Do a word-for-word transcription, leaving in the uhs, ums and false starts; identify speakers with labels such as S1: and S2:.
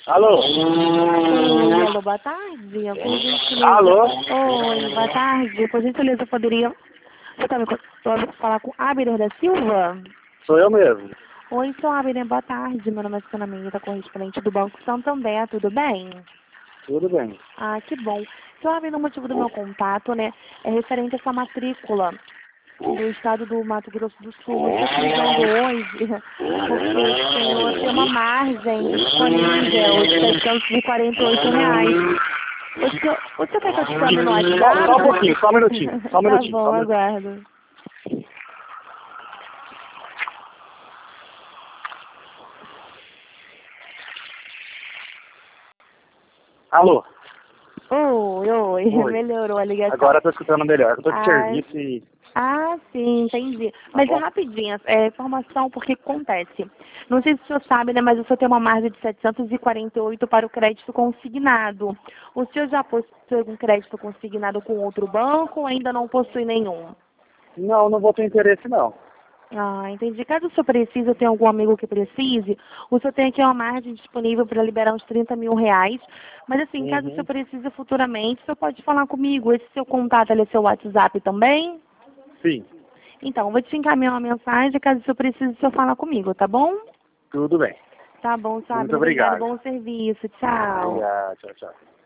S1: Alô?
S2: Oi, alô, boa tarde. Por gentileza.
S1: Alô?
S2: Oi, boa tarde. Por gentileza, eu poderia... Você tá me co- falar com Abner da Silva?
S1: Sou eu mesmo.
S2: Oi, sou Abner, boa tarde. Meu nome é Susana Mendes, correspondente do Banco Santander, tudo bem?
S1: Tudo bem.
S2: Ah, que bom. Sou Abner, o motivo do meu contato, né, é referente a essa matrícula do estado do Mato Grosso do Sul. Eu estou ligando hoje porque o senhor tem uma margem disponível de setecentos e quarenta e oito reais. O senhor, o senhor quer que eu te chame no
S1: Só, só um
S2: WhatsApp?
S1: pouquinho, só um minutinho. Só um
S2: Tá
S1: minutinho.
S2: bom,
S1: Só um minutinho.
S2: aguardo.
S1: Alô?
S2: Oi, oi,
S1: Oi.
S2: melhorou a ligação.
S1: Agora eu tô escutando melhor. Eu tô de
S2: Ah,
S1: serviço e...
S2: ah, sim, entendi.
S1: Tá
S2: Mas é
S1: bom?
S2: rapidinho, é informação porque acontece. Não sei se o senhor sabe, né, mas o senhor tem uma margem de setecentos e quarenta e oito para o crédito consignado. O senhor já possui algum crédito consignado com outro banco ou ainda não possui nenhum?
S1: Não, não vou ter interesse não.
S2: Ah, entendi. Caso o senhor precise, eu tenho algum amigo que precise, o senhor tem aqui uma margem disponível para liberar uns trinta mil reais. Mas assim, caso o senhor
S1: Uhum.
S2: precise futuramente, o senhor pode falar comigo. Esse seu contato, ele é seu WhatsApp também?
S1: Sim.
S2: Então, vou te encaminhar uma mensagem, caso o senhor precise, o senhor fala comigo, tá bom?
S1: Tudo bem.
S2: Tá bom, sabe?
S1: Muito
S2: Obrigado,
S1: obrigado.
S2: bom serviço. Tchau.
S1: Obrigado. Tchau, tchau.